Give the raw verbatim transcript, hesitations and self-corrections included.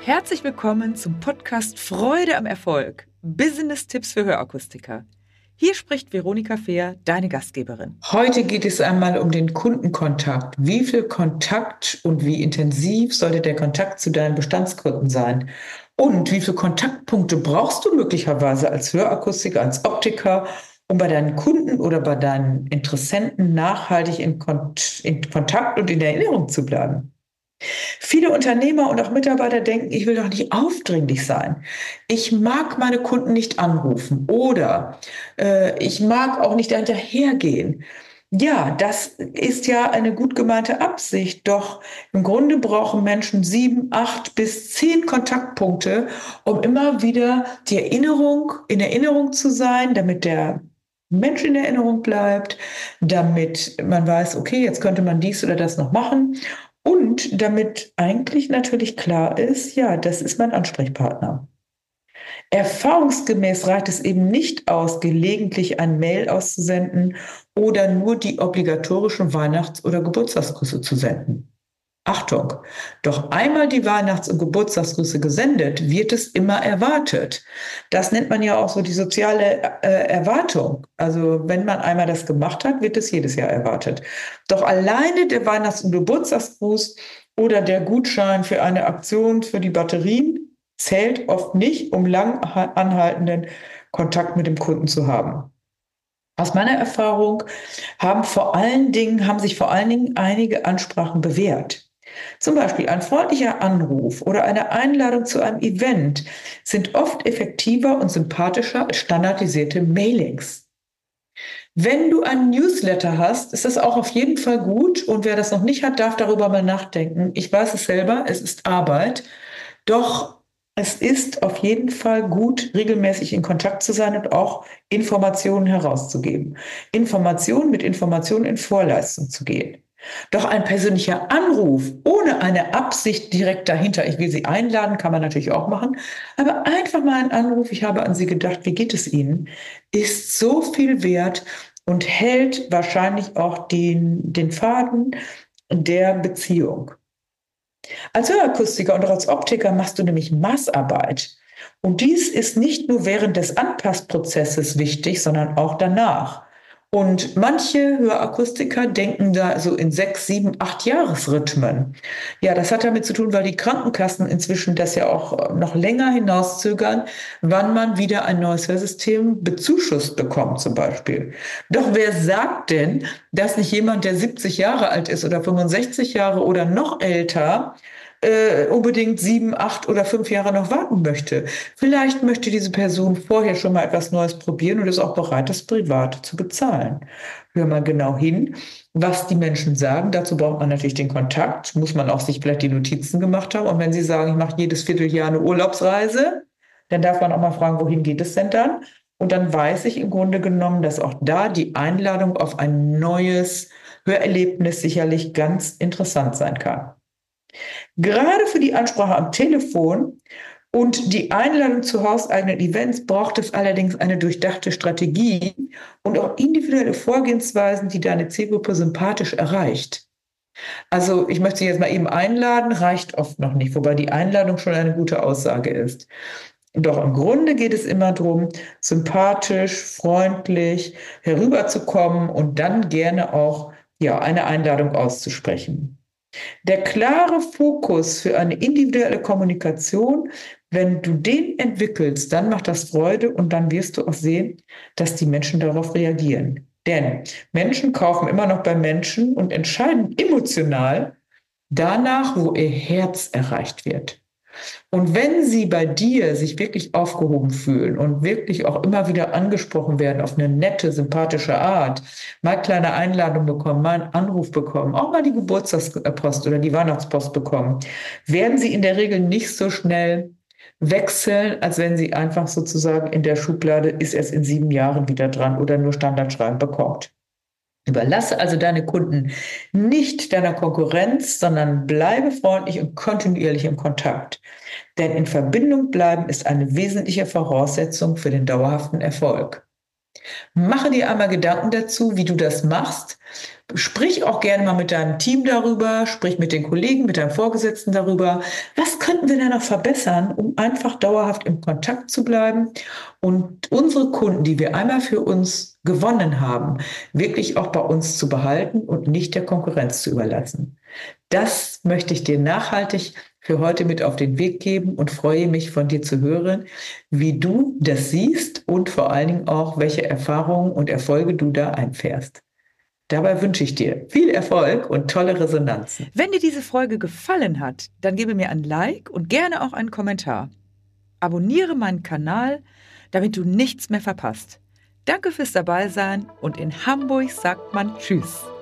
Herzlich willkommen zum Podcast Freude am Erfolg. Business-Tipps für Hörakustiker. Hier spricht Veronika Fehr, deine Gastgeberin. Heute geht es einmal um den Kundenkontakt. Wie viel Kontakt und wie intensiv sollte der Kontakt zu deinen Bestandskunden sein? Und wie viele Kontaktpunkte brauchst du möglicherweise als Hörakustiker, als Optiker, um bei deinen Kunden oder bei deinen Interessenten nachhaltig in, Kont- in Kontakt und in Erinnerung zu bleiben? Viele Unternehmer und auch Mitarbeiter denken, ich will doch nicht aufdringlich sein. Ich mag meine Kunden nicht anrufen oder äh, ich mag auch nicht hinterhergehen. Ja, das ist ja eine gut gemeinte Absicht, doch im Grunde brauchen Menschen sieben, acht bis zehn Kontaktpunkte, um immer wieder die Erinnerung, in Erinnerung zu sein, damit der Mensch in Erinnerung bleibt, damit man weiß, okay, jetzt könnte man dies oder das noch machen. Und damit eigentlich natürlich klar ist, ja, das ist mein Ansprechpartner. Erfahrungsgemäß reicht es eben nicht aus, gelegentlich ein Mail auszusenden oder nur die obligatorischen Weihnachts- oder Geburtstagsgrüße zu senden. Achtung, doch einmal die Weihnachts- und Geburtstagsgrüße gesendet, wird es immer erwartet. Das nennt man ja auch so die soziale äh, Erwartung. Also wenn man einmal das gemacht hat, wird es jedes Jahr erwartet. Doch alleine der Weihnachts- und Geburtstagsgruß oder der Gutschein für eine Aktion für die Batterien zählt oft nicht, um lang anhaltenden Kontakt mit dem Kunden zu haben. Aus meiner Erfahrung haben vor allen Dingen, haben sich vor allen Dingen einige Ansprachen bewährt. Zum Beispiel ein freundlicher Anruf oder eine Einladung zu einem Event sind oft effektiver und sympathischer als standardisierte Mailings. Wenn du einen Newsletter hast, ist das auch auf jeden Fall gut. Und wer das noch nicht hat, darf darüber mal nachdenken. Ich weiß es selber, es ist Arbeit. Doch es ist auf jeden Fall gut, regelmäßig in Kontakt zu sein und auch Informationen herauszugeben. Informationen mit Informationen in Vorleistung zu gehen. Doch ein persönlicher Anruf ohne eine Absicht direkt dahinter, ich will Sie einladen, kann man natürlich auch machen, aber einfach mal ein Anruf, ich habe an Sie gedacht, wie geht es Ihnen, ist so viel wert und hält wahrscheinlich auch den, den Faden der Beziehung. Als Hörakustiker und auch als Optiker machst du nämlich Maßarbeit. Und dies ist nicht nur während des Anpassprozesses wichtig, sondern auch danach. Und manche Hörakustiker denken da so in sechs, sieben, acht Jahresrhythmen. Ja, das hat damit zu tun, weil die Krankenkassen inzwischen das ja auch noch länger hinauszögern, wann man wieder ein neues Hörsystem bezuschusst bekommt zum Beispiel. Doch wer sagt denn, dass nicht jemand, der siebzig Jahre alt ist oder fünfundsechzig Jahre oder noch älter, äh, unbedingt sieben, acht oder fünf Jahre noch warten möchte? Vielleicht möchte diese Person vorher schon mal etwas Neues probieren und ist auch bereit, das Private zu bezahlen. Hör mal genau hin, was die Menschen sagen. Dazu braucht man natürlich den Kontakt, muss man auch sich vielleicht die Notizen gemacht haben. Und wenn sie sagen, ich mache jedes Vierteljahr eine Urlaubsreise, dann darf man auch mal fragen, wohin geht es denn dann? Und dann weiß ich im Grunde genommen, dass auch da die Einladung auf ein neues Hörerlebnis sicherlich ganz interessant sein kann. Gerade für die Ansprache am Telefon und die Einladung zu hauseigenen Events braucht es allerdings eine durchdachte Strategie und auch individuelle Vorgehensweisen, die deine Zielgruppe sympathisch erreicht. Also ich möchte Sie jetzt mal eben einladen, reicht oft noch nicht, wobei die Einladung schon eine gute Aussage ist. Doch im Grunde geht es immer darum, sympathisch, freundlich herüberzukommen und dann gerne auch ja, eine Einladung auszusprechen. Der klare Fokus für eine individuelle Kommunikation, wenn du den entwickelst, dann macht das Freude und dann wirst du auch sehen, dass die Menschen darauf reagieren. Denn Menschen kaufen immer noch bei Menschen und entscheiden emotional danach, wo ihr Herz erreicht wird. Und wenn sie bei dir sich wirklich aufgehoben fühlen und wirklich auch immer wieder angesprochen werden auf eine nette, sympathische Art, mal kleine Einladung bekommen, mal einen Anruf bekommen, auch mal die Geburtstagspost oder die Weihnachtspost bekommen, werden sie in der Regel nicht so schnell wechseln, als wenn sie einfach sozusagen in der Schublade ist erst in sieben Jahren wieder dran oder nur Standardschreiben bekommt. Überlasse also deine Kunden nicht deiner Konkurrenz, sondern bleibe freundlich und kontinuierlich im Kontakt. Denn in Verbindung bleiben ist eine wesentliche Voraussetzung für den dauerhaften Erfolg. Mache dir einmal Gedanken dazu, wie du das machst. Sprich auch gerne mal mit deinem Team darüber, sprich mit den Kollegen, mit deinem Vorgesetzten darüber. Was könnten wir da noch verbessern, um einfach dauerhaft im Kontakt zu bleiben und unsere Kunden, die wir einmal für uns gewonnen haben, wirklich auch bei uns zu behalten und nicht der Konkurrenz zu überlassen. Das möchte ich dir nachhaltig für heute mit auf den Weg geben und freue mich, von dir zu hören, wie du das siehst und vor allen Dingen auch, welche Erfahrungen und Erfolge du da einfährst. Dabei wünsche ich dir viel Erfolg und tolle Resonanzen. Wenn dir diese Folge gefallen hat, dann gebe mir ein Like und gerne auch einen Kommentar. Abonniere meinen Kanal, damit du nichts mehr verpasst. Danke fürs Dabeisein und in Hamburg sagt man Tschüss.